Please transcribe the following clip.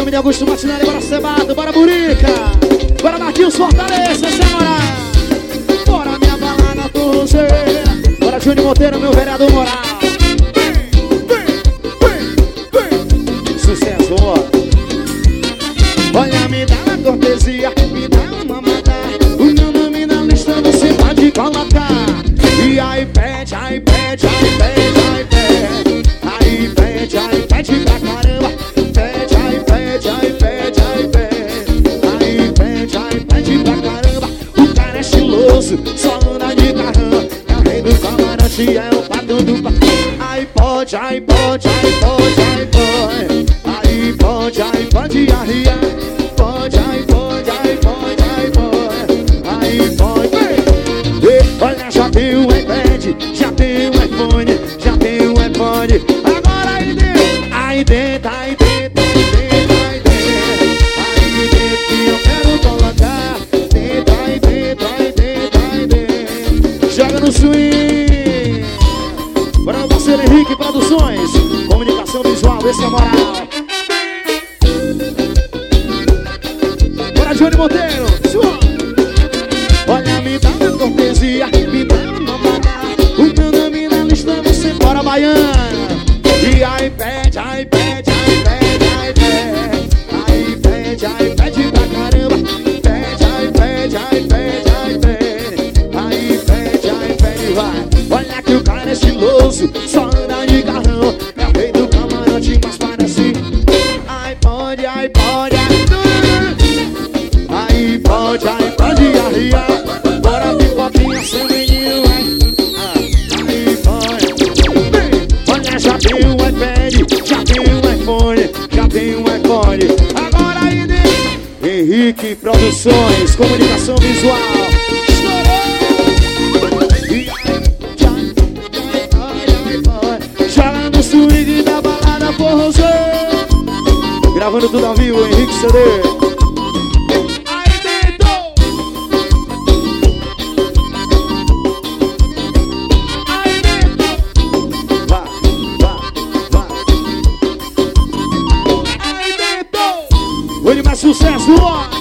nome de Augusto Matinelli, bora Cebado, bora Burica, bora Marquinhos Fortaleza, sem moral. Bora minha balada torrozeira, bora Júnior Monteiro, meu vereador moral. Sucesso, bora. Olha, me dá uma cortesia, me dá uma mamada. O meu nome na lista você pode colocar. E aí pede, aí pede, aí pede, aí pede. Aí pede, aí pede pra caramba. Pede, aí pede, aí pede, aí pede. Aí pede, aí pede pra caramba. O cara é estiloso, só anda de carrão. É o rei do camarote, é o patrão do patrão. Aí pode, aí pode, aí pode, aí pode. Aí pode, aí pode arriar. Pode, aí pode, aí pode, aí pode. Aí pode. Olha, já tem um iPad, já tem um iPhone, já tem um iPhone. Agora aí dentro, aí dentro, aí dentro, aí dentro, aí dentro que eu quero colocar. Dentro, aí dentro, aí dentro, aí dentro. Joga no swing. Bora meu parceiro Henrique Produções, comunicação visual, esse é moral. Bora Júnior Monteiro, olha, me dá uma cortesia, me dá uma mamada. O meu nome na lista você bora Baiana. E aí pede, aí pede, aí pede, aí pede. Aí pede, aí pede pra caramba. Pede, aí pede, aí pede, aí pede. Aí pede, aí pede, vai. Olha que o cara é estiloso, só anda de carrão. É o rei do camarote, mas parece. Aí pode, aí pode, aí pode, aí pode arriar. Bora pipoquinha, seu menino, aí pode. Olha, já tem um iPad, já tem um iPhone, já tem um iPhone. Agora aí dentro, Henrique Produções, comunicação visual. Joga no swing da balada forrozeira. Gravando tudo ao vivo, Henrique CD. Sucesso, ó!